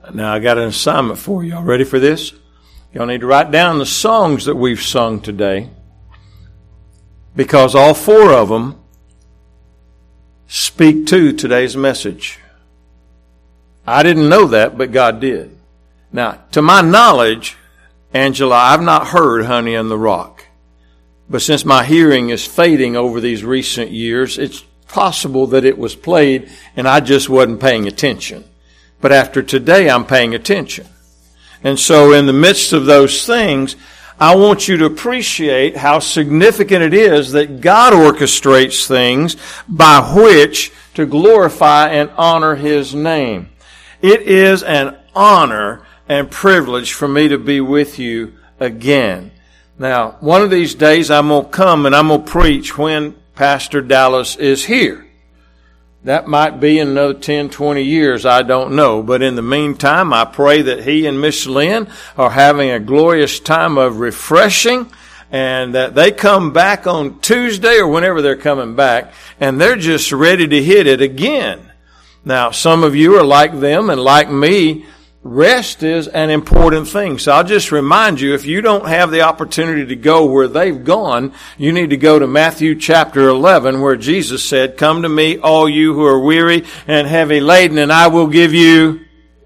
Now, I got an assignment for you. Y'all ready for this? Y'all need to write down the songs that we've sung today, because all four of them speak to today's message. I didn't know that, but God did. Now, to my knowledge, Angela, I've not heard Honey in the Rock. But since my hearing is fading over these recent years, it's possible that it was played and I just wasn't paying attention. But after today, I'm paying attention. And so in the midst of those things, I want you to appreciate how significant it is that God orchestrates things by which to glorify and honor His name. It is an honor and privilege for me to be with you again. Now, one of these days I'm going to come and I'm going to preach when Pastor Dallas is here. That might be in another 10, 20 years, I don't know. But in the meantime, I pray that he and Miss Lynn are having a glorious time of refreshing, and that they come back on Tuesday or whenever they're coming back, and they're just ready to hit it again. Now, some of you are like them and like me. Rest is an important thing. So I'll just remind you, if you don't have the opportunity to go where they've gone, you need to go to Matthew chapter 11, where Jesus said, "Come to me, all you who are weary and heavy laden, and I will give you..."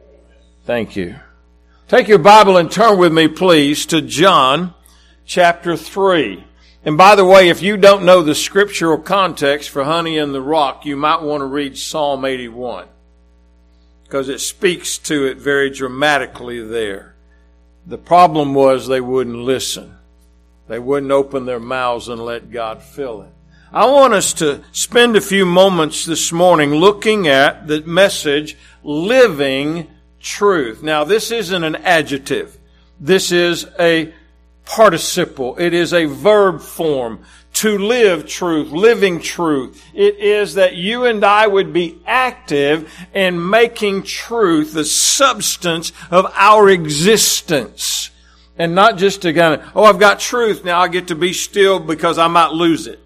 Thank you. Take your Bible and turn with me, please, to John chapter 3. And by the way, if you don't know the scriptural context for Honey in the Rock, you might want to read Psalm 81. Because it speaks to it very dramatically there. The problem was they wouldn't listen. They wouldn't open their mouths and let God fill it. I want us to spend a few moments this morning looking at the message, Living Truth. Now, this isn't an adjective. This is a participle. It is a verb form. To live truth, living truth. It is that you and I would be active in making truth the substance of our existence. And not just to kind of, I've got truth, now I get to be still because I might lose it.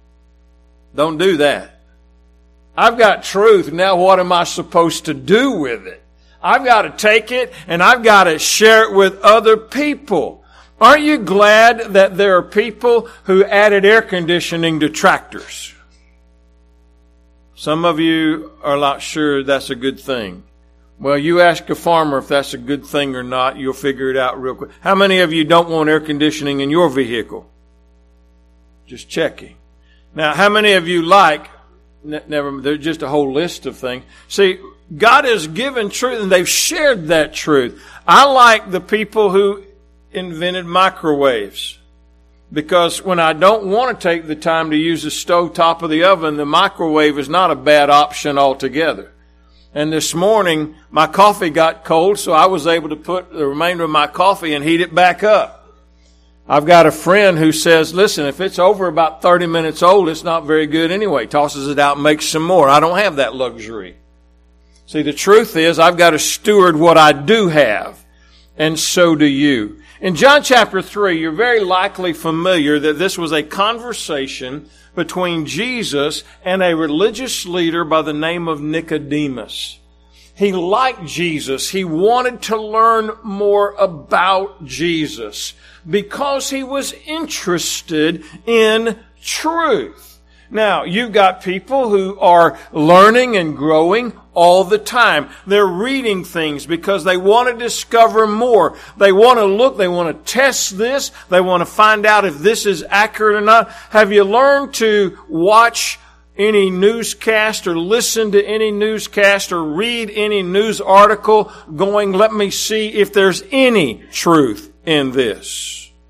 Don't do that. I've got truth, now what am I supposed to do with it? I've got to take it and I've got to share it with other people. Aren't you glad that there are people who added air conditioning to tractors? Some of you are not sure that's a good thing. Well, you ask a farmer if that's a good thing or not, you'll figure it out real quick. How many of you don't want air conditioning in your vehicle? Just checking. Now, how many of you there's just a whole list of things. See, God has given truth and they've shared that truth. I like the people who invented microwaves, because when I don't want to take the time to use the stove top of the oven, the microwave is not a bad option altogether. And this morning my coffee got cold, so I was able to put the remainder of my coffee and heat it back up. I've got a friend who says, listen, if it's over about 30 minutes old, it's not very good anyway. Tosses it out and makes some more. I don't have that luxury. See, the truth is I've got to steward what I do have, and so do you. In John chapter 3, you're very likely familiar that this was a conversation between Jesus and a religious leader by the name of Nicodemus. He liked Jesus. He wanted to learn more about Jesus because he was interested in truth. Now, you've got people who are learning and growing all the time. They're reading things because they want to discover more. They want to look, they want to test this, they want to find out if this is accurate or not. Have you learned to watch any newscast or listen to any newscast or read any news article going, let me see if there's any truth in this?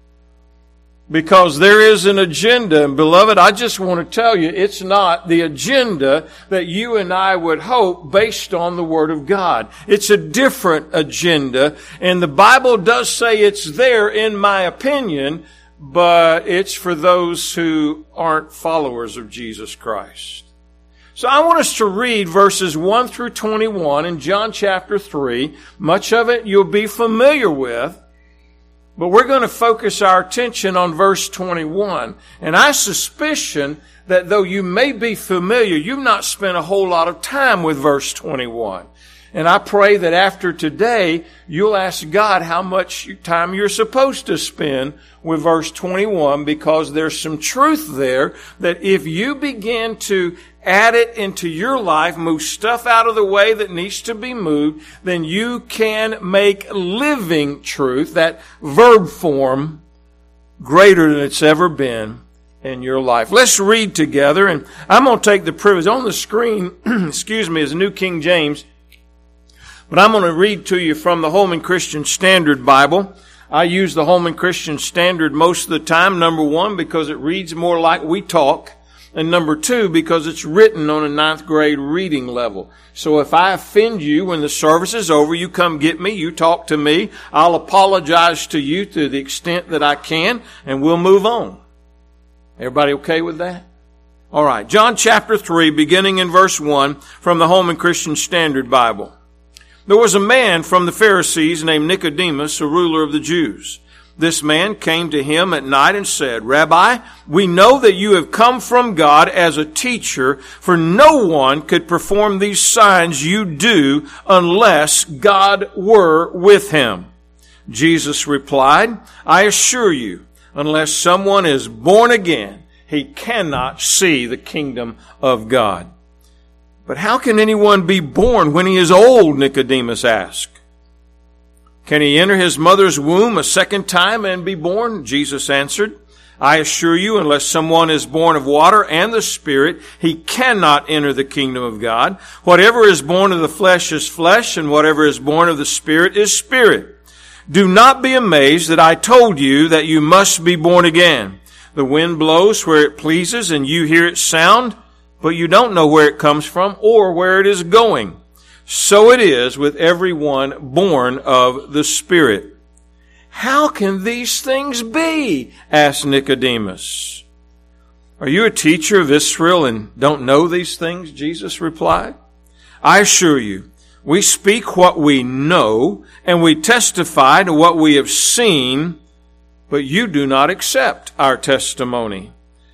Because there is an agenda, and beloved, I just want to tell you, it's not the agenda that you and I would hope based on the Word of God. It's a different agenda, and the Bible does say it's there, in my opinion, but it's for those who aren't followers of Jesus Christ. So I want us to read verses 1 through 21 in John chapter 3. Much of it you'll be familiar with. But we're going to focus our attention on verse 21. And I suspicion that though you may be familiar, you've not spent a whole lot of time with verse 21. And I pray that after today, you'll ask God how much time you're supposed to spend with verse 21, because there's some truth there that if you begin to add it into your life, move stuff out of the way that needs to be moved, then you can make living truth, that verb form, greater than it's ever been in your life. Let's read together, and I'm going to take the privilege. On the screen, is New King James, but I'm going to read to you from the Holman Christian Standard Bible. I use the Holman Christian Standard most of the time, number one, because it reads more like we talk, and number two, because it's written on a 9th grade reading level. So if I offend you when the service is over, you come get me, you talk to me, I'll apologize to you to the extent that I can, and we'll move on. Everybody okay with that? All right, John chapter 3, beginning in verse 1 from the Holman Christian Standard Bible. There was a man from the Pharisees named Nicodemus, a ruler of the Jews. This man came to him at night and said, Rabbi, we know that you have come from God as a teacher, for no one could perform these signs you do unless God were with him. Jesus replied, I assure you, unless someone is born again, he cannot see the kingdom of God. But how can anyone be born when he is old? Nicodemus asked. Can he enter his mother's womb a second time and be born? Jesus answered, I assure you, unless someone is born of water and the Spirit, he cannot enter the kingdom of God. Whatever is born of the flesh is flesh, and whatever is born of the Spirit is spirit. Do not be amazed that I told you that you must be born again. The wind blows where it pleases, and you hear its sound, but you don't know where it comes from or where it is going. So it is with everyone born of the Spirit. How can these things be? Asked Nicodemus. Are you a teacher of Israel and don't know these things? Jesus replied. I assure you, we speak what we know and we testify to what we have seen, but you do not accept our testimony.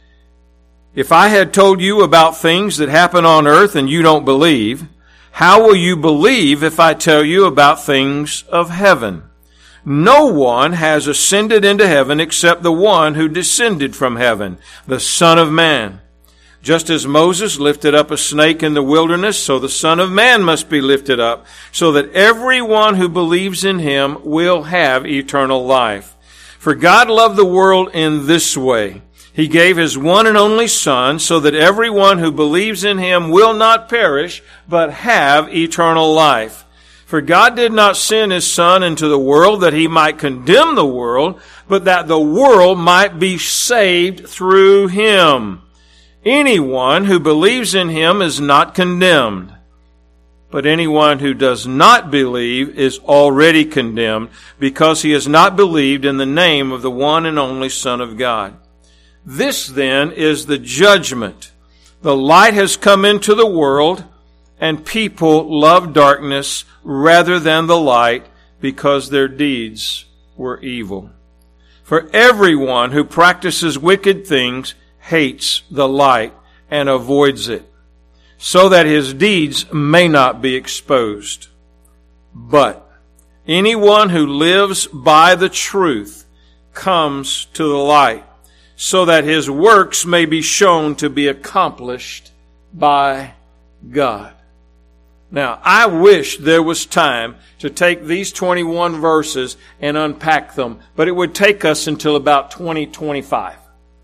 If I had told you about things that happen on earth and you don't believe, how will you believe if I tell you about things of heaven? No one has ascended into heaven except the one who descended from heaven, the Son of Man. Just as Moses lifted up a snake in the wilderness, so the Son of Man must be lifted up, so that everyone who believes in him will have eternal life. For God loved the world in this way. He gave his one and only Son so that everyone who believes in him will not perish, but have eternal life. For God did not send his Son into the world that he might condemn the world, but that the world might be saved through him. Anyone who believes in him is not condemned. But anyone who does not believe is already condemned, because he has not believed in the name of the one and only Son of God. This then is the judgment. The light has come into the world, and people love darkness rather than the light, because their deeds were evil. For everyone who practices wicked things hates the light and avoids it, so that his deeds may not be exposed. But anyone who lives by the truth comes to the light, so that his works may be shown to be accomplished by God. Now, I wish there was time to take these 21 verses and unpack them, but it would take us until about 2025.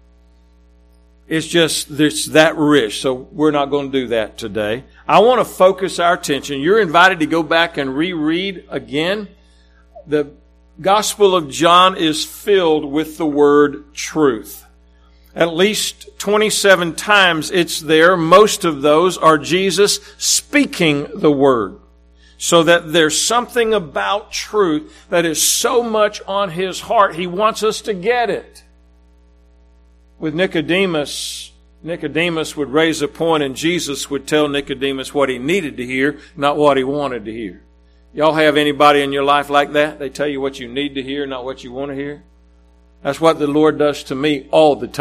It's that rich, so we're not going to do that today. I want to focus our attention. You're invited to go back and reread again. The Gospel of John is filled with the word truth. At least 27 times it's there. Most of those are Jesus speaking the word. So that there's something about truth that is so much on his heart, he wants us to get it. With Nicodemus would raise a point and Jesus would tell Nicodemus what he needed to hear, not what he wanted to hear. Y'all have anybody in your life like that? They tell you what you need to hear, not what you want to hear? That's what the Lord does to me all the time.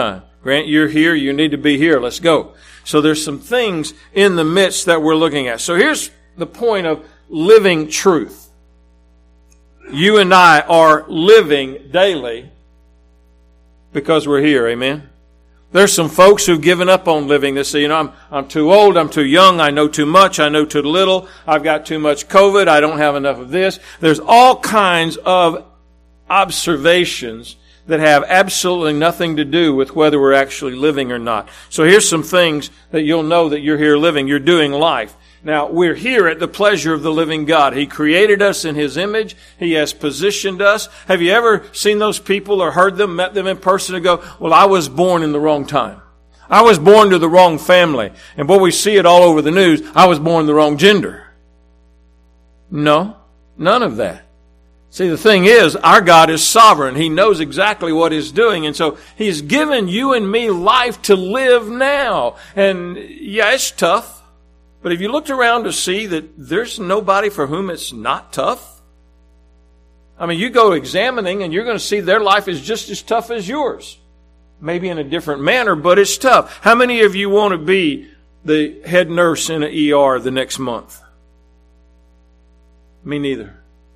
Grant, you're here. You need to be here. Let's go. So there's some things in the midst that we're looking at. So here's the point of living truth. You and I are living daily because we're here. Amen. There's some folks who've given up on living. They say, I'm too old, I'm too young, I know too much, I know too little, I've got too much COVID, I don't have enough of this. There's all kinds of observations that have absolutely nothing to do with whether we're actually living or not. So here's some things that you'll know that you're here living. You're doing life. Now, we're here at the pleasure of the living God. He created us in His image. He has positioned us. Have you ever seen those people or heard them, met them in person and go, well, I was born in the wrong time. I was born to the wrong family. And boy, we see it all over the news. I was born the wrong gender. No, none of that. See, the thing is, our God is sovereign. He knows exactly what He's doing. And so He's given you and me life to live now. And yeah, it's tough. But have you looked around to see that there's nobody for whom it's not tough? I mean, you go examining and you're going to see their life is just as tough as yours. Maybe in a different manner, but it's tough. How many of you want to be the head nurse in an ER the next month? Me neither.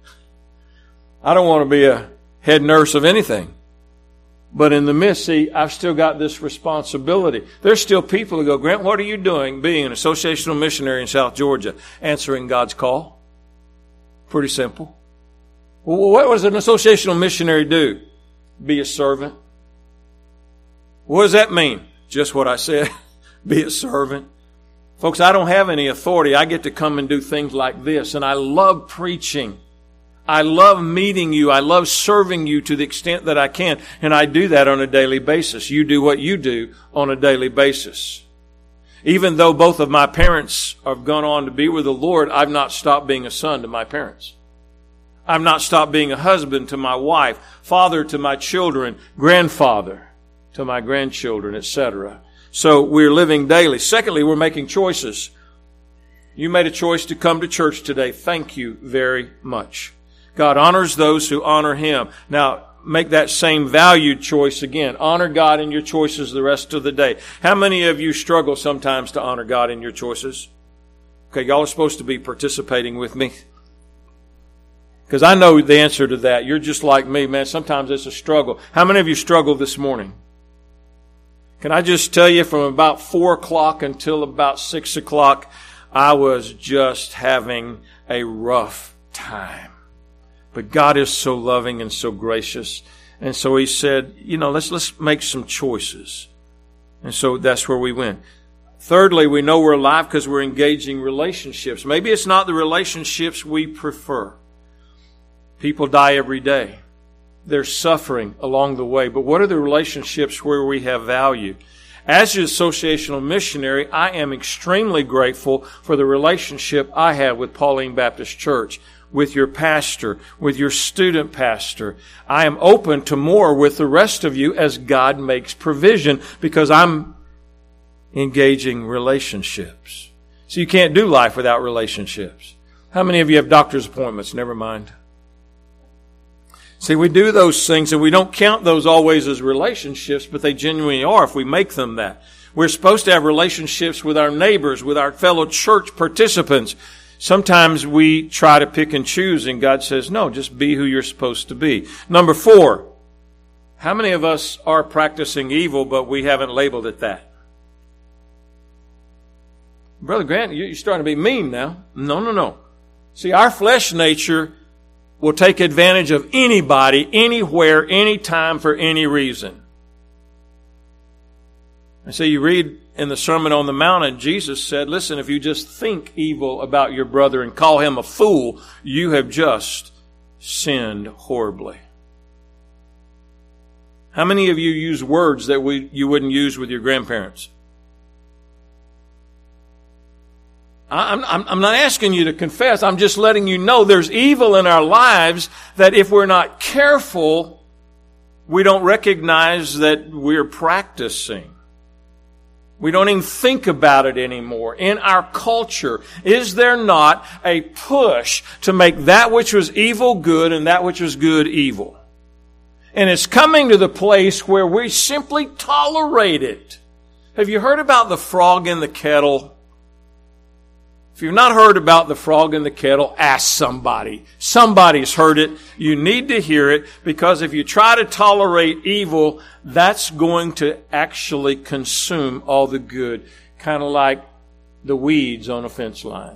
I don't want to be a head nurse of anything. But in the midst, see, I've still got this responsibility. There's still people who go, Grant, what are you doing being an associational missionary in South Georgia? Answering God's call. Pretty simple. Well, what does an associational missionary do? Be a servant. What does that mean? Just what I said. Be a servant. Folks, I don't have any authority. I get to come and do things like this. And I love preaching. I love meeting you. I love serving you to the extent that I can. And I do that on a daily basis. You do what you do on a daily basis. Even though both of my parents have gone on to be with the Lord, I've not stopped being a son to my parents. I've not stopped being a husband to my wife, father to my children, grandfather to my grandchildren, etc. So we're living daily. Secondly, we're making choices. You made a choice to come to church today. Thank you very much. God honors those who honor Him. Now, make that same valued choice again. Honor God in your choices the rest of the day. How many of you struggle sometimes to honor God in your choices? Okay, y'all are supposed to be participating with me. Because I know the answer to that. You're just like me, man. Sometimes it's a struggle. How many of you struggled this morning? Can I just tell you, from about 4 o'clock until about 6 o'clock, I was just having a rough time. But God is so loving and so gracious. And so He said, let's make some choices. And so that's where we went. Thirdly, we know we're alive because we're engaging relationships. Maybe it's not the relationships we prefer. People die every day. There's suffering along the way. But what are the relationships where we have value? As an associational missionary, I am extremely grateful for the relationship I have with Pauline Baptist Church, with your pastor, with your student pastor. I am open to more with the rest of you as God makes provision, because I'm engaging relationships. So you can't do life without relationships. How many of you have doctor's appointments? Never mind. See, we do those things and we don't count those always as relationships, but they genuinely are if we make them that. We're supposed to have relationships with our neighbors, with our fellow church participants. Sometimes we try to pick and choose, and God says, no, just be who you're supposed to be. Number 4, how many of us are practicing evil, but we haven't labeled it that? Brother Grant, you're starting to be mean now. No. See, our flesh nature will take advantage of anybody, anywhere, anytime, for any reason. And so you read in the Sermon on the Mount, and Jesus said, listen, if you just think evil about your brother and call him a fool, you have just sinned horribly. How many of you use words that you wouldn't use with your grandparents? I'm not asking you to confess. I'm just letting you know there's evil in our lives that if we're not careful, we don't recognize that we're practicing. We don't even think about it anymore. In our culture, is there not a push to make that which was evil good and that which was good evil? And it's coming to the place where we simply tolerate it. Have you heard about the frog in the kettle? If you've not heard about the frog in the kettle, ask somebody. Somebody's heard it. You need to hear it, because if you try to tolerate evil, that's going to actually consume all the good. Kind of like the weeds on a fence line.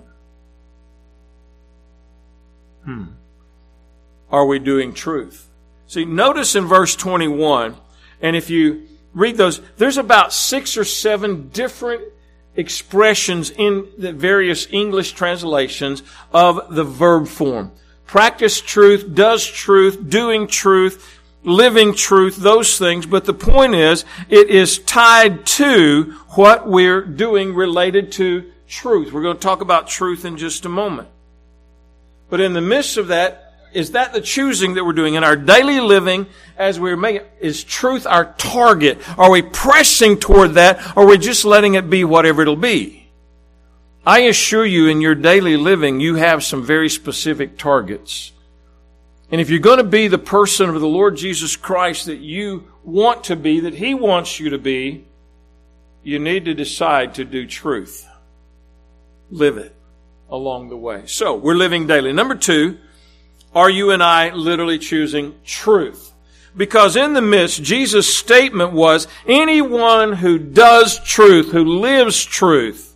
Are we doing truth? See, notice in verse 21, and if you read those, there's about 6 or 7 different expressions in the various English translations of the verb form. Practice truth, does truth, doing truth, living truth, those things. But the point is, it is tied to what we're doing related to truth. We're going to talk about truth in just a moment. But in the midst of that, is that the choosing that we're doing in our daily living as we're making? Is truth our target? Are we pressing toward that? Or are we just letting it be whatever it'll be? I assure you, in your daily living, you have some very specific targets. And if you're going to be the person of the Lord Jesus Christ that you want to be, that He wants you to be, you need to decide to do truth. Live it along the way. So, we're living daily. Number 2, are you and I literally choosing truth? Because in the midst, Jesus' statement was, anyone who does truth, who lives truth,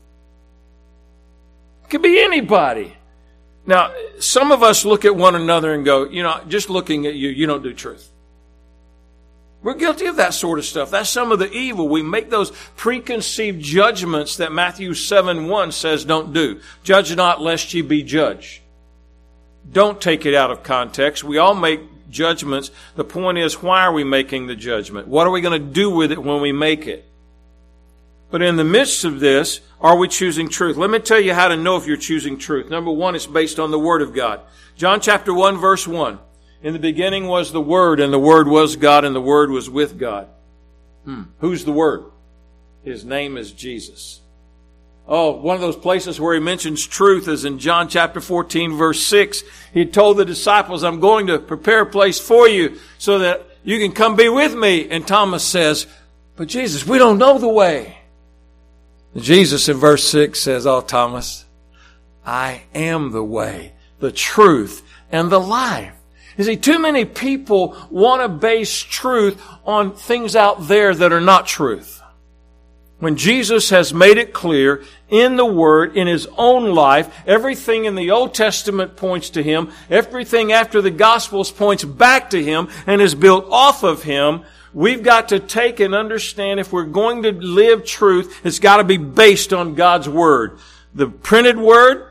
it could be anybody. Now, some of us look at one another and go, just looking at you, you don't do truth. We're guilty of that sort of stuff. That's some of the evil. We make those preconceived judgments that Matthew 7:1 says don't do. Judge not lest ye be judged. Don't take it out of context. We all make judgments. The point is, why are we making the judgment? What are we going to do with it when we make it? But in the midst of this, are we choosing truth? Let me tell you how to know if you're choosing truth. Number 1, it's based on the Word of God. John chapter 1, verse 1. In the beginning was the Word, and the Word was God, and the Word was with God. Who's the Word? His name is Jesus. Oh, one of those places where He mentions truth is in John chapter 14, verse 6. He told the disciples, I'm going to prepare a place for you so that you can come be with me. And Thomas says, but Jesus, we don't know the way. And Jesus in verse 6 says, oh, Thomas, I am the way, the truth, and the life. You see, too many people want to base truth on things out there that are not truth. When Jesus has made it clear in the Word, in His own life, everything in the Old Testament points to Him, everything after the Gospels points back to Him and is built off of Him, we've got to take and understand if we're going to live truth, it's got to be based on God's Word. The printed Word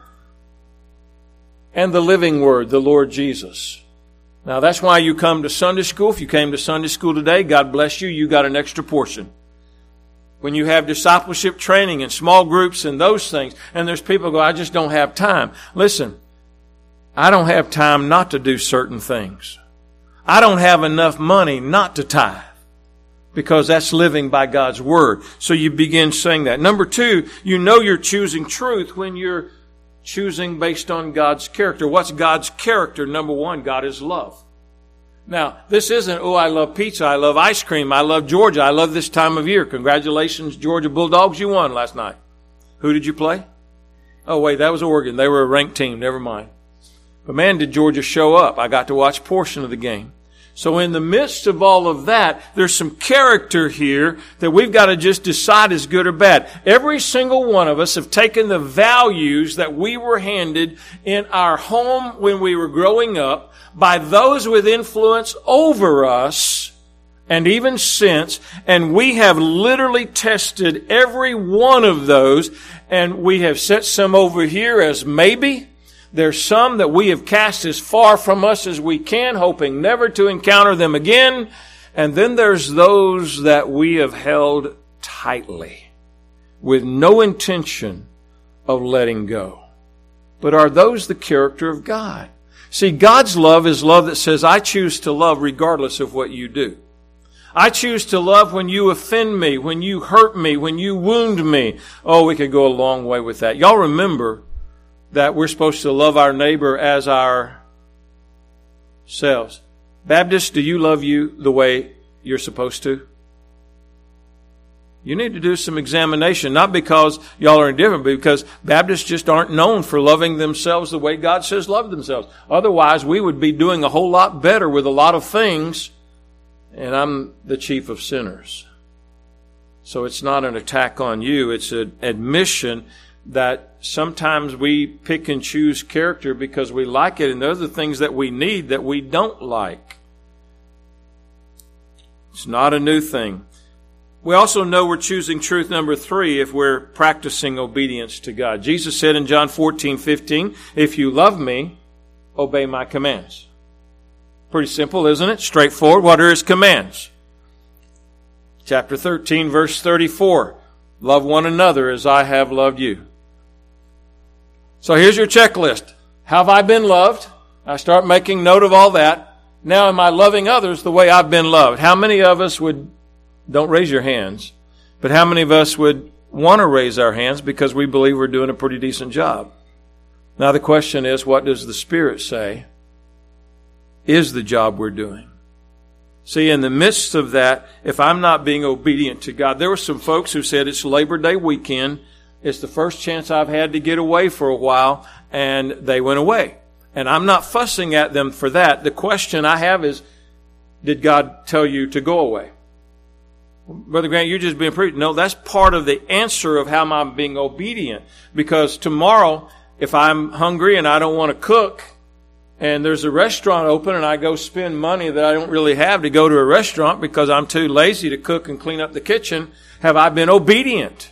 and the living Word, the Lord Jesus. Now that's why you come to Sunday school. If you came to Sunday school today, God bless you, you got an extra portion. When you have discipleship training and small groups and those things, and there's people who go, I just don't have time. Listen, I don't have time not to do certain things. I don't have enough money not to tithe, because that's living by God's Word. So you begin saying that. Number 2, you know you're choosing truth when you're choosing based on God's character. What's God's character? Number 1, God is love. Now, this isn't, I love pizza, I love ice cream, I love Georgia, I love this time of year. Congratulations, Georgia Bulldogs, you won last night. Who did you play? Oh, wait, that was Oregon. They were a ranked team, never mind. But man, did Georgia show up. I got to watch a portion of the game. So in the midst of all of that, there's some character here that we've got to just decide is good or bad. Every single one of us have taken the values that we were handed in our home when we were growing up by those with influence over us and even since, and we have literally tested every one of those, and we have set some over here as maybe. There's some that we have cast as far from us as we can, hoping never to encounter them again. And then there's those that we have held tightly with no intention of letting go. But are those the character of God? See, God's love is love that says, I choose to love regardless of what you do. I choose to love when you offend me, when you hurt me, when you wound me. Oh, we could go a long way with that. Y'all remember that we're supposed to love our neighbor as ourselves. Baptists, do you love you the way you're supposed to? You need to do some examination, not because y'all are indifferent, but because Baptists just aren't known for loving themselves the way God says love themselves. Otherwise, we would be doing a whole lot better with a lot of things, and I'm the chief of sinners. So it's not an attack on you. It's an admission that sometimes we pick and choose character because we like it, and there are the things that we need that we don't like. It's not a new thing. We also know we're choosing truth number 3 if we're practicing obedience to God. Jesus said in John 14:15, if you love me, obey my commands. Pretty simple, isn't it? Straightforward. What are His commands? Chapter 13, verse 34. Love one another as I have loved you. So here's your checklist. Have I been loved? I start making note of all that. Now am I loving others the way I've been loved? How many of us would, don't raise your hands, but how many of us would want to raise our hands because we believe we're doing a pretty decent job? Now the question is, what does the Spirit say is the job we're doing? See, in the midst of that, if I'm not being obedient to God, there were some folks who said it's Labor Day weekend. It's the first chance I've had to get away for a while, and they went away. And I'm not fussing at them for that. The question I have is, did God tell you to go away? Brother Grant, you're just being preached. No, that's part of the answer of how I'm being obedient. Because tomorrow, if I'm hungry and I don't want to cook, and there's a restaurant open and I go spend money that I don't really have to go to a restaurant because I'm too lazy to cook and clean up the kitchen, have I been obedient?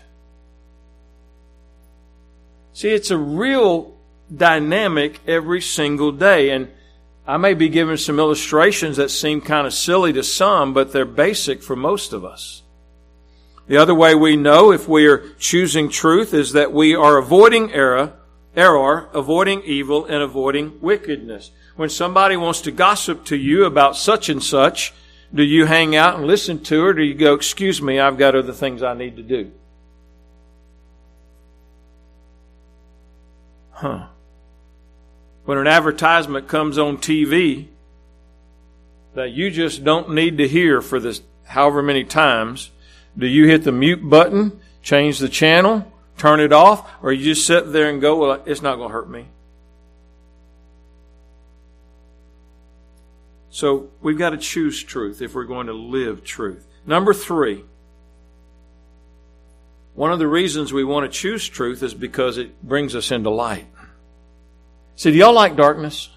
See, it's a real dynamic every single day. And I may be giving some illustrations that seem kind of silly to some, but they're basic for most of us. The other way we know if we are choosing truth is that we are avoiding error, avoiding evil, and avoiding wickedness. When somebody wants to gossip to you about such and such, do you hang out and listen to her, or do you go, excuse me, I've got other things I need to do? When an advertisement comes on TV that you just don't need to hear for this however many times, do you hit the mute button, change the channel, turn it off, or you just sit there and go, well, it's not going to hurt me? So we've got to choose truth if we're going to live truth. Number 3, one of the reasons we want to choose truth is because it brings us into light. See, do y'all like darkness?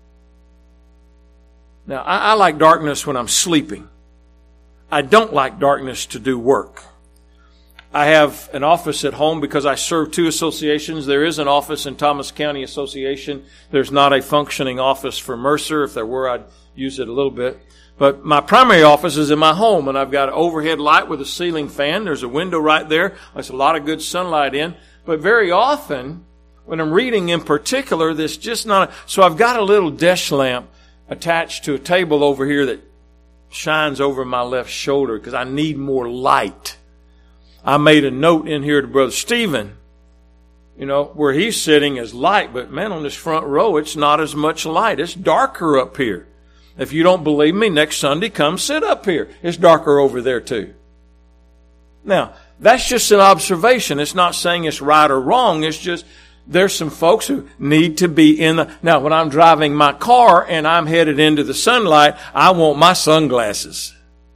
Now, I like darkness when I'm sleeping. I don't like darkness to do work. I have an office at home because I serve 2 associations. There is an office in Thomas County Association. There's not a functioning office for Mercer. If there were, I'd use it a little bit. But my primary office is in my home, and I've got an overhead light with a ceiling fan. There's a window right there. There's a lot of good sunlight in. But very often, when I'm reading in particular, there's just not... So I've got a little desk lamp attached to a table over here that shines over my left shoulder because I need more light. I made a note in here to Brother Stephen, where he's sitting is light, but man, on this front row, it's not as much light. It's darker up here. If you don't believe me, next Sunday, come sit up here. It's darker over there too. Now, that's just an observation. It's not saying it's right or wrong. It's just there's some folks who need to be in the... Now, when I'm driving my car and I'm headed into the sunlight, I want my sunglasses.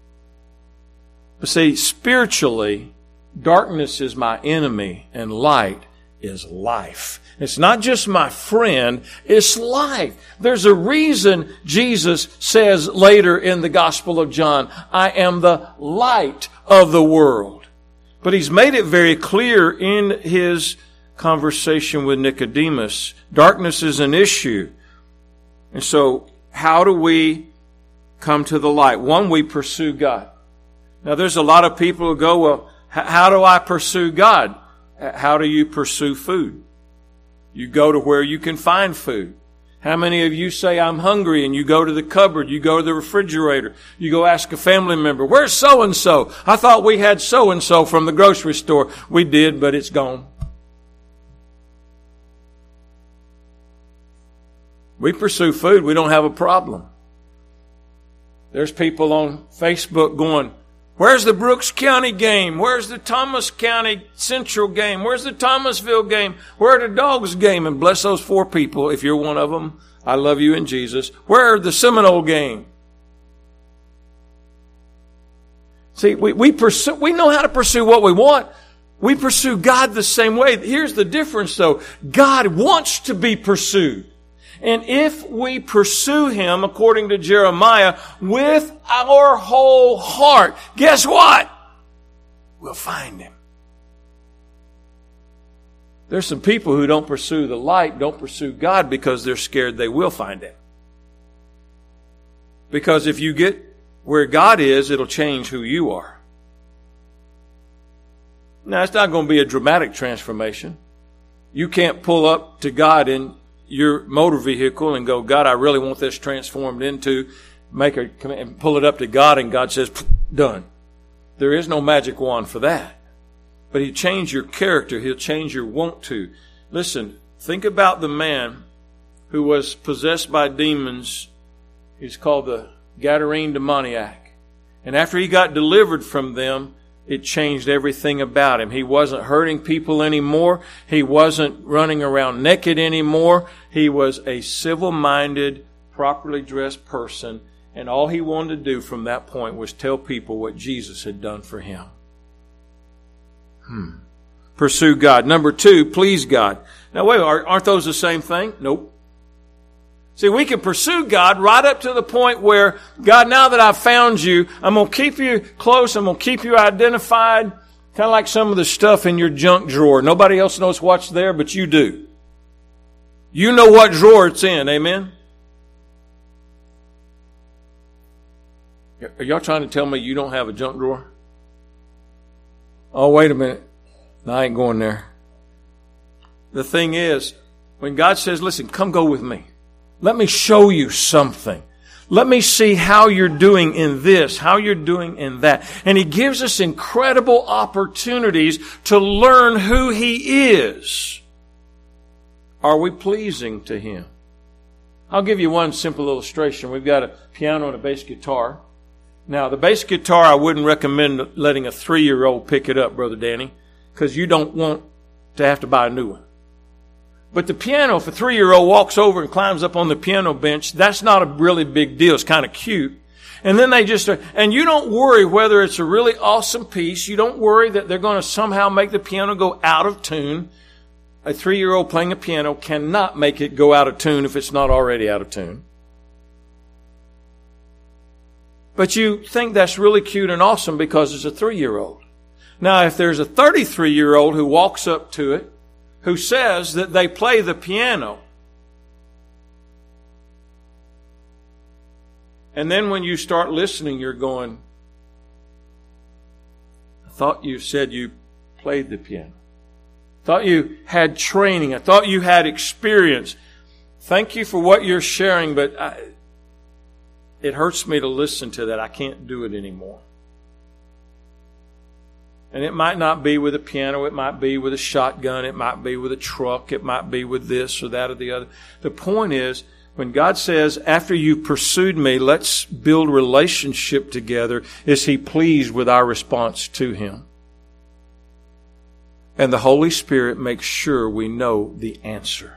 But see, spiritually, darkness is my enemy and light is life. It's not just my friend, it's life. There's a reason Jesus says later in the Gospel of John, I am the light of the world. But He's made it very clear in His conversation with Nicodemus. Darkness is an issue. And so, how do we come to the light? One, we pursue God. Now, there's a lot of people who go, well, how do I pursue God? How do you pursue food? You go to where you can find food. How many of you say, I'm hungry, and you go to the cupboard, you go to the refrigerator, you go ask a family member, where's so-and-so? I thought we had so-and-so from the grocery store. We did, but it's gone. We pursue food, we don't have a problem. There's people on Facebook going, where's the Brooks County game? Where's the Thomas County Central game? Where's the Thomasville game? Where are the Dogs game? And bless those 4 people. If you're one of them, I love you in Jesus. Where are the Seminole game? See, we know how to pursue what we want. We pursue God the same way. Here's the difference though. God wants to be pursued. And if we pursue Him, according to Jeremiah, with our whole heart, guess what? We'll find Him. There's some people who don't pursue the light, don't pursue God because they're scared they will find Him. Because if you get where God is, it'll change who you are. Now, it's not going to be a dramatic transformation. You can't pull up to God in your motor vehicle and go, God, I really want this transformed into, and pull it up to God, and God says, done. There is no magic wand for that. But He'll change your character. He'll change your want to. Listen, think about the man who was possessed by demons. He's called the Gadarene demoniac. And after he got delivered from them, it changed everything about him. He wasn't hurting people anymore. He wasn't running around naked anymore. He was a civil-minded, properly dressed person. And all he wanted to do from that point was tell people what Jesus had done for him. Pursue God. Number 2, please God. Now wait, aren't those the same thing? Nope. See, we can pursue God right up to the point where, God, now that I've found you, I'm going to keep you close. I'm going to keep you identified. Kind of like some of the stuff in your junk drawer. Nobody else knows what's there, but you do. You know what drawer it's in. Amen? Are y'all trying to tell me you don't have a junk drawer? Oh, wait a minute. No, I ain't going there. The thing is, when God says, listen, come go with me. Let me show you something. Let me see how you're doing in this, how you're doing in that. And He gives us incredible opportunities to learn who He is. Are we pleasing to Him? I'll give you one simple illustration. We've got a piano and a bass guitar. Now, the bass guitar, I wouldn't recommend letting a 3-year-old pick it up, Brother Danny, because you don't want to have to buy a new one. But the piano, if a 3-year-old walks over and climbs up on the piano bench, that's not a really big deal. It's kind of cute. And then they just, and you don't worry whether it's a really awesome piece. You don't worry that they're going to somehow make the piano go out of tune. A 3-year-old playing a piano cannot make it go out of tune if it's not already out of tune. But you think that's really cute and awesome because it's a 3-year-old. Now, if there's a 33-year-old who walks up to it, who says that they play the piano, and then when you start listening, you're going, I thought you said you played the piano. I thought you had training. I thought you had experience. Thank you for what you're sharing, but it hurts me to listen to that. I can't do it anymore. And it might not be with a piano. It might be with a shotgun. It might be with a truck. It might be with this or that or the other. The point is, when God says, after you pursued me, let's build relationship together, is He pleased with our response to Him? And the Holy Spirit makes sure we know the answer.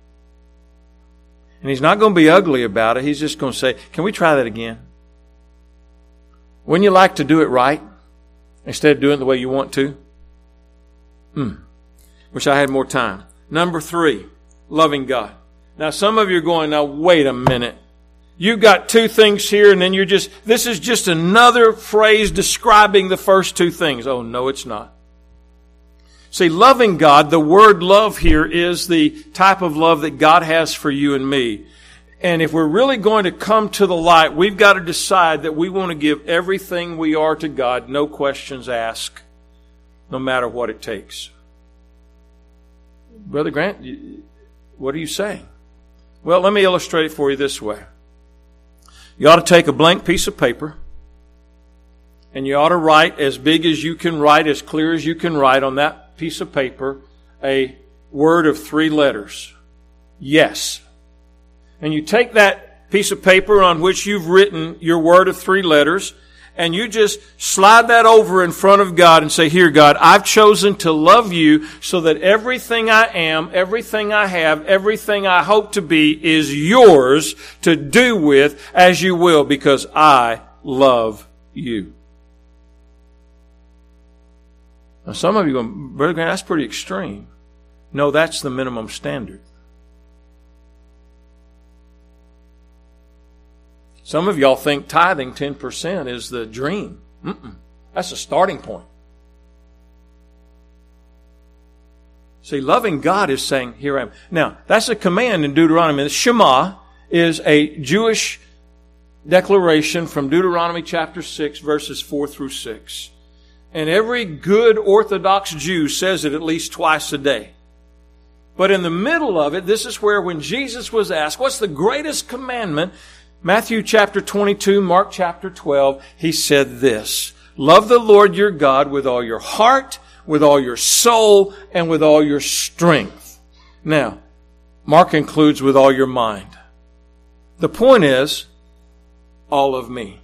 And He's not going to be ugly about it. He's just going to say, can we try that again? Wouldn't you like to do it right instead of doing it the way you want to? Wish I had more time. Number 3, loving God. Now, some of you are going, now, wait a minute. You've got 2 things here, and then this is just another phrase describing the first 2 things. Oh, no, it's not. See, loving God, the word love here is the type of love that God has for you and me. And if we're really going to come to the light, we've got to decide that we want to give everything we are to God, no questions asked, no matter what it takes. Brother Grant, what are you saying? Well, let me illustrate it for you this way. You ought to take a blank piece of paper, and you ought to write as big as you can write, as clear as you can write on that piece of paper, a word of 3 letters. Yes. And you take that piece of paper on which you've written your word of 3 letters, and you just slide that over in front of God and say, here, God, I've chosen to love you so that everything I am, everything I have, everything I hope to be is yours to do with as you will, because I love you. Now, some of you are going, Brother Grant, that's pretty extreme. No, that's the minimum standard. Some of y'all think tithing 10% is the dream. That's a starting point. See, loving God is saying, here I am. Now, that's a command in Deuteronomy. The Shema is a Jewish declaration from Deuteronomy chapter 6, verses 4 through 6. And every good Orthodox Jew says it at least twice a day. But in the middle of it, this is where when Jesus was asked, what's the greatest commandment? Matthew chapter 22, Mark chapter 12, he said this, love the Lord your God with all your heart, with all your soul, and with all your strength. Now, Mark includes with all your mind. The point is, all of me.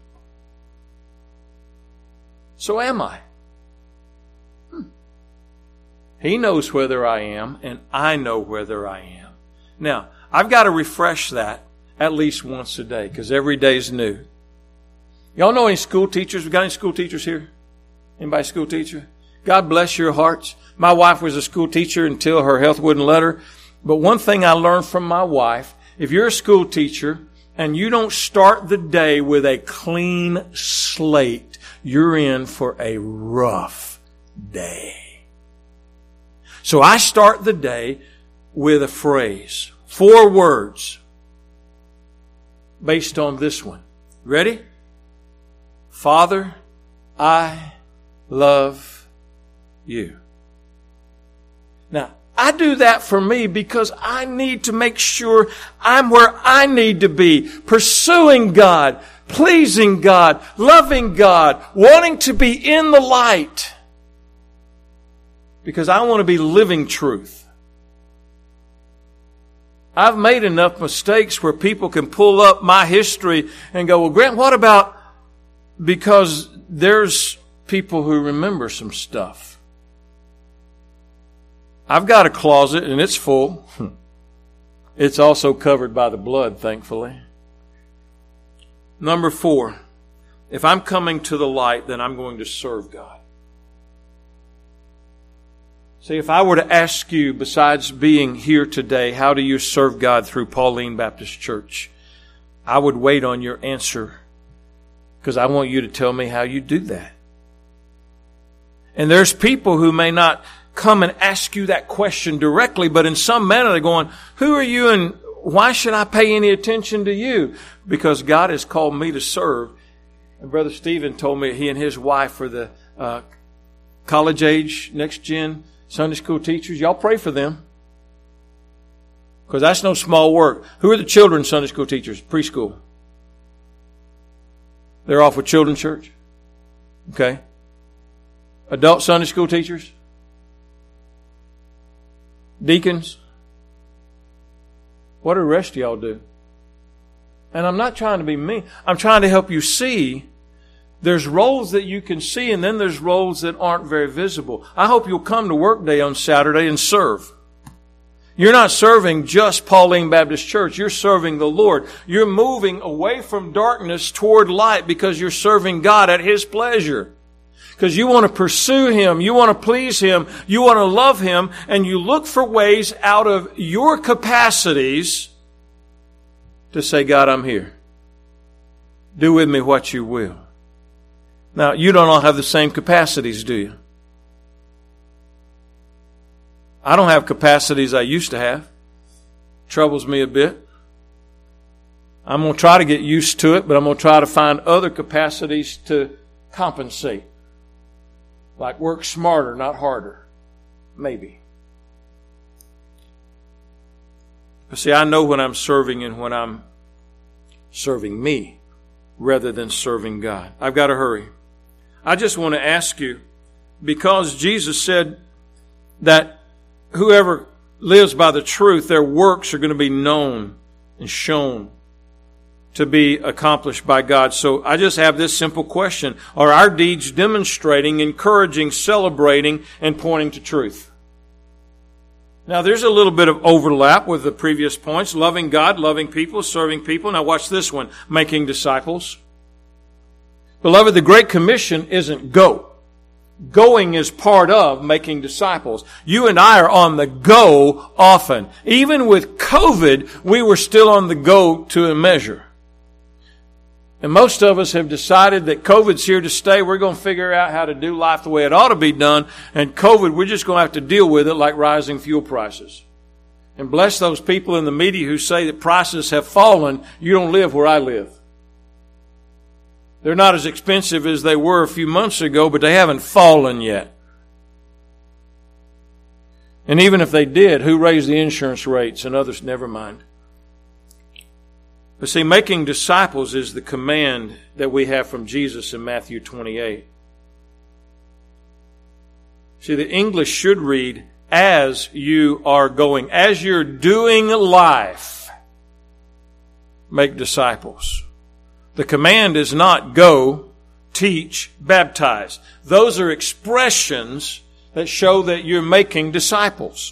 So am I. He knows whether I am, and I know whether I am. Now, I've got to refresh that at least once a day, because every day is new. Y'all know any school teachers? We got any school teachers here? Anybody school teacher? God bless your hearts. My wife was a school teacher until her health wouldn't let her. But one thing I learned from my wife, if you're a school teacher and you don't start the day with a clean slate, you're in for a rough day. So I start the day with a phrase, 4 words, based on this one. Ready? Father, I love you. Now, I do that for me because I need to make sure I'm where I need to be, pursuing God, pleasing God, loving God, wanting to be in the light. Because I want to be living truth. I've made enough mistakes where people can pull up my history and go, well, Grant, what about, because there's people who remember some stuff. I've got a closet and it's full. It's also covered by the blood, thankfully. Number 4, if I'm coming to the light, then I'm going to serve God. See, if I were to ask you, besides being here today, how do you serve God through Pauline Baptist Church? I would wait on your answer because I want you to tell me how you do that. And there's people who may not come and ask you that question directly, but in some manner they're going, who are you and why should I pay any attention to you? Because God has called me to serve. And Brother Stephen told me he and his wife are the college age, next gen Sunday school teachers. Y'all pray for them. Because that's no small work. Who are the children's Sunday school teachers? Preschool. They're off with children's church. Okay. Adult Sunday school teachers. Deacons. What do the rest of y'all do? And I'm not trying to be mean. I'm trying to help you see there's roles that you can see, and then there's roles that aren't very visible. I hope you'll come to work day on Saturday and serve. You're not serving just Pauline Baptist Church. You're serving the Lord. You're moving away from darkness toward light because you're serving God at His pleasure. Because you want to pursue Him. You want to please Him. You want to love Him. And you look for ways out of your capacities to say, God, I'm here. Do with me what you will. Now, you don't all have the same capacities, do you? I don't have capacities I used to have. Troubles me a bit. I'm going to try to get used to it, but I'm going to try to find other capacities to compensate. Like work smarter, not harder. Maybe. But see, I know when I'm serving and when I'm serving me rather than serving God. I've got to hurry. I just want to ask you, because Jesus said that whoever lives by the truth, their works are going to be known and shown. to be accomplished by God. So I just have this simple question. Are our deeds demonstrating, encouraging, celebrating, and pointing to truth? Now there's a little bit of overlap with the previous points. Loving God, loving people, serving people. Now watch this one. Making disciples. Beloved, the Great Commission isn't go. Going is part of making disciples. You and I are on the go often. Even with COVID, we were still on the go to a measure. And most of us have decided that COVID's here to stay. We're going to figure out how to do life the way it ought to be done. And COVID, we're just going to have to deal with it like rising fuel prices. And bless those people in the media who say that prices have fallen. You don't live where I live. They're not as expensive as they were a few months ago, but they haven't fallen yet. And even if they did, who raised the insurance rates? And others, never mind. But see, making disciples is the command that we have from Jesus in Matthew 28. See, the English should read, as you are going, as you're doing life, make disciples. The command is not go, teach, baptize. Those are expressions that show that you're making disciples.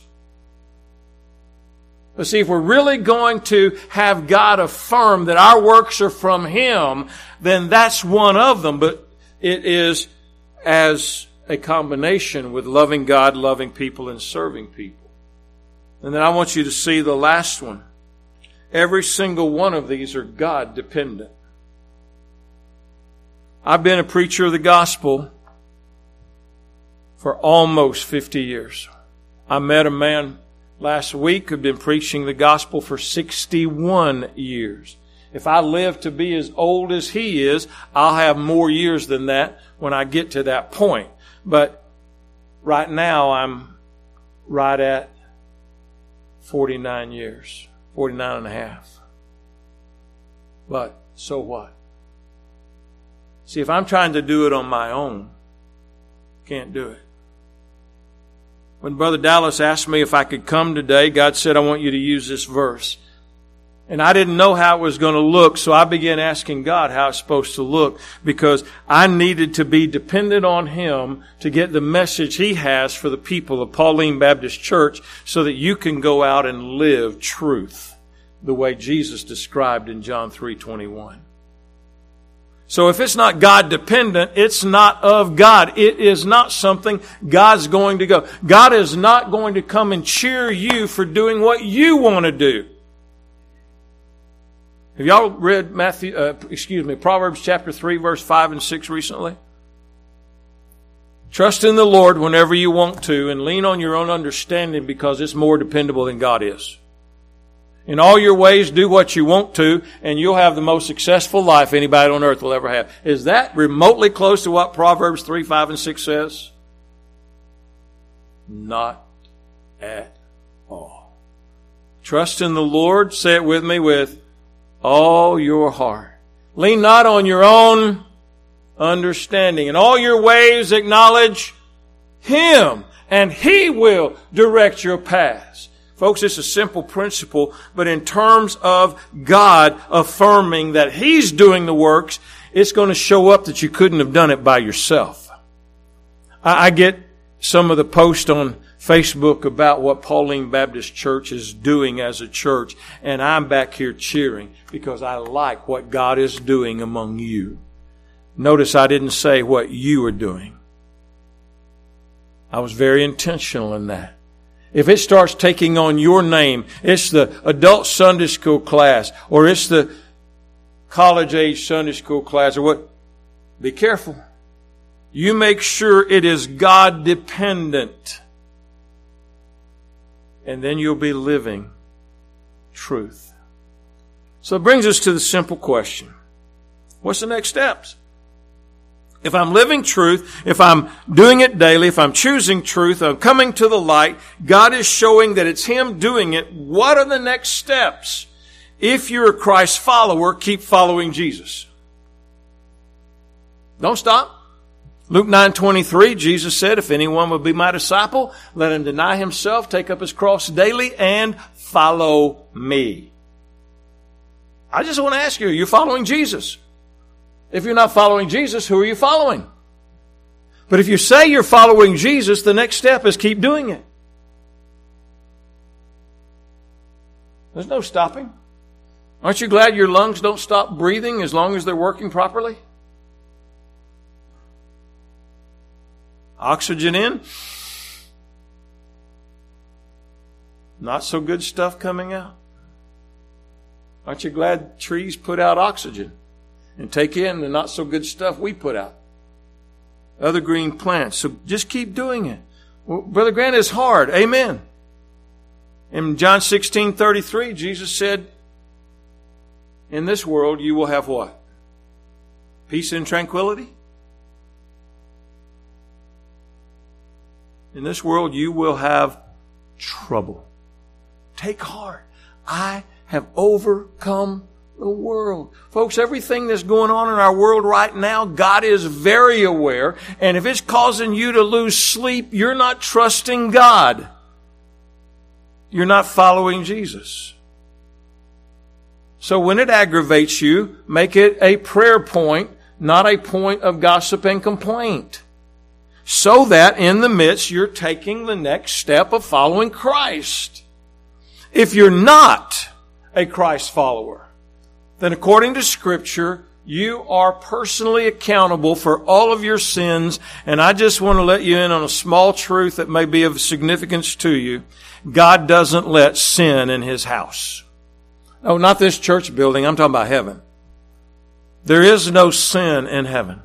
But see, if we're really going to have God affirm that our works are from Him, then that's one of them. But it is as a combination with loving God, loving people, and serving people. And then I want you to see the last one. Every single one of these are God dependent. I've been a preacher of the gospel for almost 50 years. I met a man last week who'd been preaching the gospel for 61 years. If I live to be as old as he is, I'll have more years than that when I get to that point. But right now I'm right at 49 years, 49 and a half. But so what? See, if I'm trying to do it on my own, can't do it. When Brother Dallas asked me if I could come today, God said, I want you to use this verse. And I didn't know how it was going to look, so I began asking God how it's supposed to look, because I needed to be dependent on Him to get the message He has for the people of Pauline Baptist Church, so that you can go out and live truth the way Jesus described in John 3:21. So if it's not God dependent, it's not of God. It is not something God's going to go. God is not going to come and cheer you for doing what you want to do. Have y'all read Proverbs chapter 3, verse 5 and 6 recently? Trust in the Lord whenever you want to, and lean on your own understanding, because it's more dependable than God is. In all your ways, do what you want to, and you'll have the most successful life anybody on earth will ever have. Is that remotely close to what Proverbs 3, 5, and 6 says? Not at all. Trust in the Lord, say it with me, with all your heart. Lean not on your own understanding. In all your ways, acknowledge Him, and He will direct your paths. Folks, it's a simple principle, but in terms of God affirming that He's doing the works, it's going to show up that you couldn't have done it by yourself. I get some of the posts on Facebook about what Pauline Baptist Church is doing as a church, and I'm back here cheering because I like what God is doing among you. Notice I didn't say what you are doing. I was very intentional in that. If it starts taking on your name, it's the adult Sunday school class, or it's the college-age Sunday school class, or what, be careful. You make sure it is God-dependent. And then you'll be living truth. So it brings us to the simple question. What's the next steps? If I'm living truth, if I'm doing it daily, if I'm choosing truth, I'm coming to the light, God is showing that it's Him doing it. What are the next steps? If you're a Christ follower, keep following Jesus. Don't stop. Luke 9:23, Jesus said, if anyone will be my disciple, let him deny himself, take up his cross daily, and follow me. I just want to ask you, are you following Jesus? If you're not following Jesus, who are you following? But if you say you're following Jesus, the next step is keep doing it. There's no stopping. Aren't you glad your lungs don't stop breathing as long as they're working properly? Oxygen in. Not so good stuff coming out. Aren't you glad trees put out oxygen and take in the not so good stuff we put out? Other green plants. So just keep doing it. Well, Brother Grant, it's hard. Amen. In John 16:33, Jesus said, in this world you will have what? Peace and tranquility? In this world you will have trouble. Take heart. I have overcome the world. Folks, everything that's going on in our world right now, God is very aware. And if it's causing you to lose sleep, you're not trusting God. You're not following Jesus. So when it aggravates you, make it a prayer point, not a point of gossip and complaint. So that in the midst, you're taking the next step of following Christ. If you're not a Christ follower, then according to Scripture, you are personally accountable for all of your sins. And I just want to let you in on a small truth that may be of significance to you. God doesn't let sin in His house. Oh, not this church building. I'm talking about heaven. There is no sin in heaven.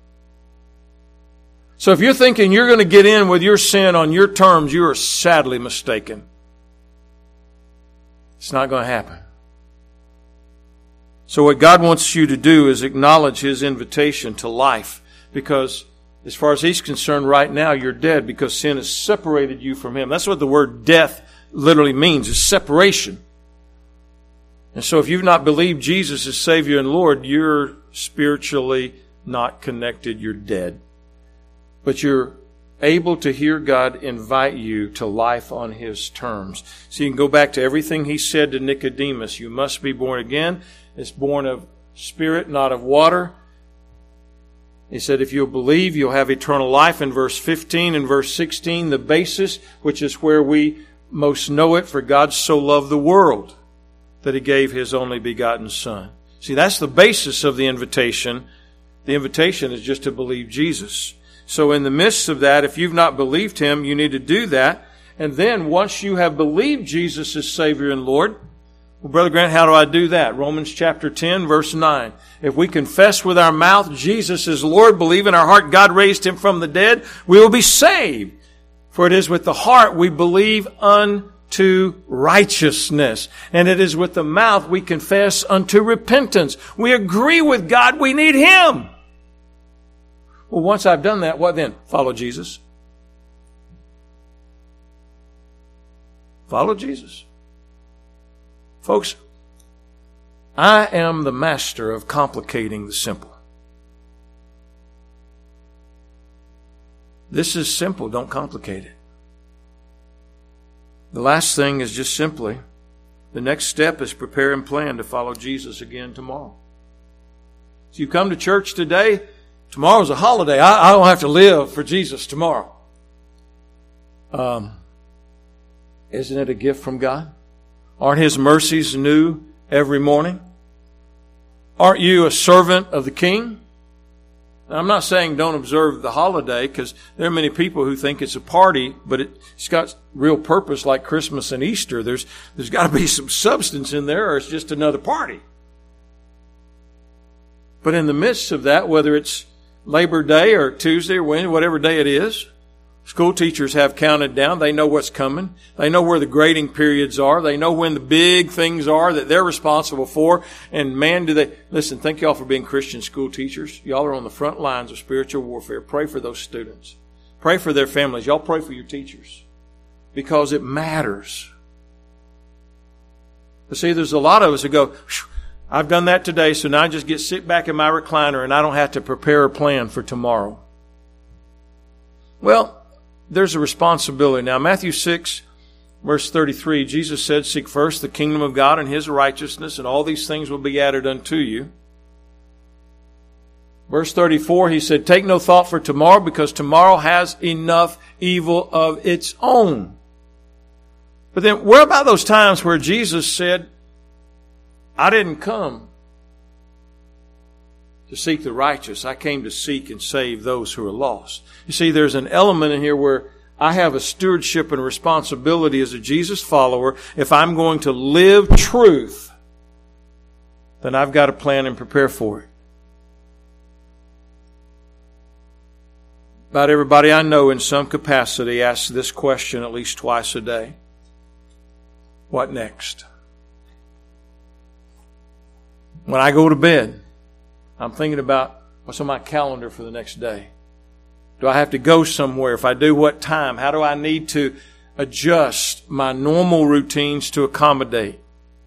So if you're thinking you're going to get in with your sin on your terms, you are sadly mistaken. It's not going to happen. So what God wants you to do is acknowledge His invitation to life, because as far as He's concerned right now, you're dead because sin has separated you from Him. That's what the word death literally means, is separation. And so if you've not believed Jesus as Savior and Lord, you're spiritually not connected. You're dead. But you're able to hear God invite you to life on His terms. So you can go back to everything He said to Nicodemus. You must be born again. It's born of spirit, not of water. He said, if you'll believe, you'll have eternal life. In verse 15 and verse 16, the basis, which is where we most know it, for God so loved the world that He gave His only begotten Son. See, that's the basis of the invitation. The invitation is just to believe Jesus. So in the midst of that, if you've not believed Him, you need to do that. And then once you have believed Jesus as Savior and Lord, well, Brother Grant, how do I do that? Romans chapter 10, verse 9. If we confess with our mouth Jesus is Lord, believe in our heart God raised Him from the dead, we will be saved. For it is with the heart we believe unto righteousness, and it is with the mouth we confess unto repentance. We agree with God, we need Him. Well, once I've done that, what then? Follow Jesus. Follow Jesus. Folks, I am the master of complicating the simple. This is simple, don't complicate it. The last thing is just simply, the next step is prepare and plan to follow Jesus again tomorrow. So you come to church today, tomorrow's a holiday. I don't have to live for Jesus tomorrow. Isn't it a gift from God? Aren't His mercies new every morning? Aren't you a servant of the King? Now, I'm not saying don't observe the holiday, because there are many people who think it's a party, but it's got real purpose like Christmas and Easter. There's got to be some substance in there, or it's just another party. But in the midst of that, whether it's Labor Day or Tuesday or Wednesday, whatever day it is, school teachers have counted down. They know what's coming. They know where the grading periods are. They know when the big things are that they're responsible for. And man, do they... Listen, thank y'all for being Christian school teachers. Y'all are on the front lines of spiritual warfare. Pray for those students. Pray for their families. Y'all pray for your teachers. Because it matters. But see, there's a lot of us who go, I've done that today, so now I just sit back in my recliner and I don't have to prepare a plan for tomorrow. Well, there's a responsibility. Now, Matthew 6, Verse 33, Jesus said, "Seek first the kingdom of God and His righteousness, and all these things will be added unto you." Verse 34, He said, "Take no thought for tomorrow, because tomorrow has enough evil of its own." But then, where about those times where Jesus said, "I didn't come to seek the righteous. I came to seek and save those who are lost"? You see, there's an element in here where I have a stewardship and responsibility as a Jesus follower. If I'm going to live truth, then I've got to plan and prepare for it. About everybody I know in some capacity asks this question at least twice a day. What next? When I go to bed, I'm thinking about what's on my calendar for the next day. Do I have to go somewhere? If I do, what time? How do I need to adjust my normal routines to accommodate?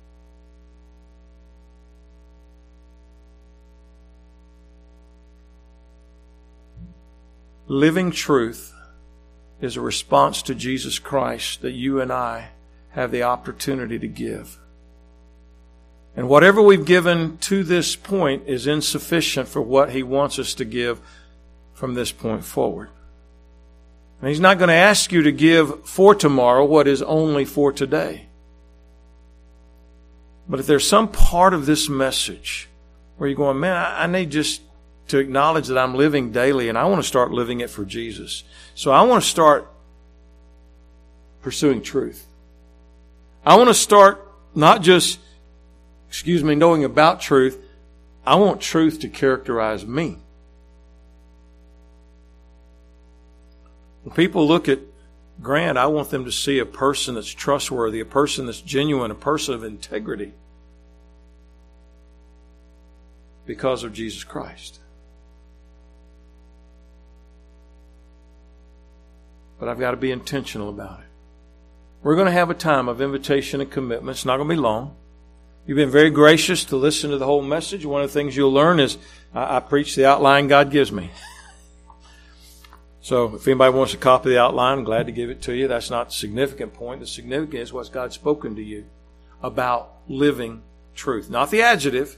Living truth is a response to Jesus Christ that you and I have the opportunity to give. And whatever we've given to this point is insufficient for what He wants us to give from this point forward. And He's not going to ask you to give for tomorrow what is only for today. But if there's some part of this message where you're going, man, I need just to acknowledge that I'm living daily and I want to start living it for Jesus. So I want to start pursuing truth. I want to start not just, knowing about truth. I want truth to characterize me. When people look at Grant, I want them to see a person that's trustworthy, a person that's genuine, a person of integrity because of Jesus Christ. But I've got to be intentional about it. We're going to have a time of invitation and commitment. It's not going to be long. You've been very gracious to listen to the whole message. One of the things you'll learn is I preach the outline God gives me. So if anybody wants a copy of the outline, I'm glad to give it to you. That's not the significant point. The significant is what's God spoken to you about living truth. Not the adjective,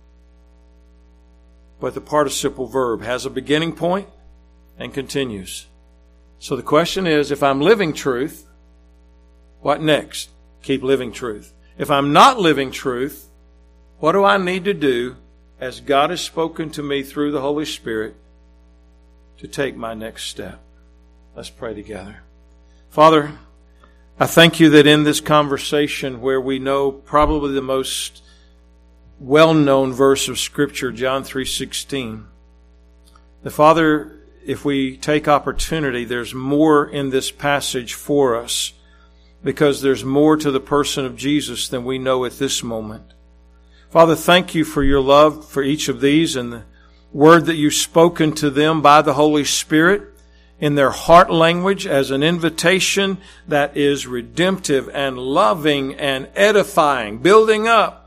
but the participle verb. Has a beginning point and continues. So the question is, if I'm living truth, what next? Keep living truth. If I'm not living truth, what do I need to do as God has spoken to me through the Holy Spirit to take my next step? Let's pray together. Father, I thank you that in this conversation where we know probably the most well-known verse of Scripture, John 3:16, the Father, if we take opportunity, there's more in this passage for us because there's more to the person of Jesus than we know at this moment. Father, thank you for your love for each of these and the word that you've spoken to them by the Holy Spirit in their heart language as an invitation that is redemptive and loving and edifying, building up.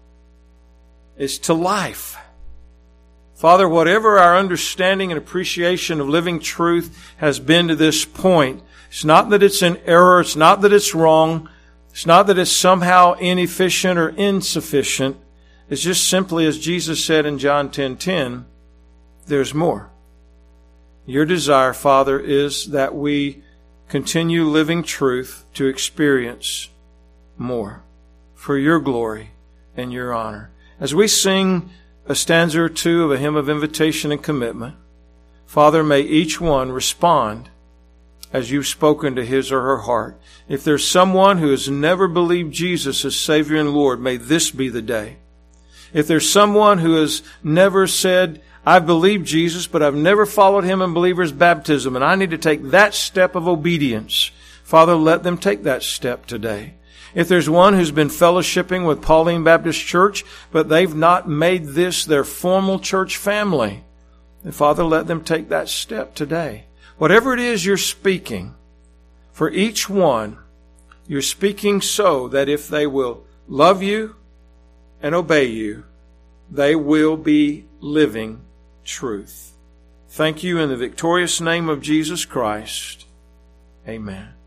It's to life. Father, whatever our understanding and appreciation of living truth has been to this point, it's not that it's an error, it's not that it's wrong, it's not that it's somehow inefficient or insufficient. It's just simply, as Jesus said in John 10:10, there's more. Your desire, Father, is that we continue living truth to experience more for your glory and your honor. As we sing a stanza or two of a hymn of invitation and commitment, Father, may each one respond as you've spoken to his or her heart. If there's someone who has never believed Jesus as Savior and Lord, may this be the day. If there's someone who has never said, I've believed Jesus, but I've never followed Him in believer's baptism, and I need to take that step of obedience, Father, let them take that step today. If there's one who's been fellowshipping with Pauline Baptist Church, but they've not made this their formal church family, then Father, let them take that step today. Whatever it is you're speaking, for each one, you're speaking so that if they will love you and obey you, they will be living truth. Thank you in the victorious name of Jesus Christ. Amen.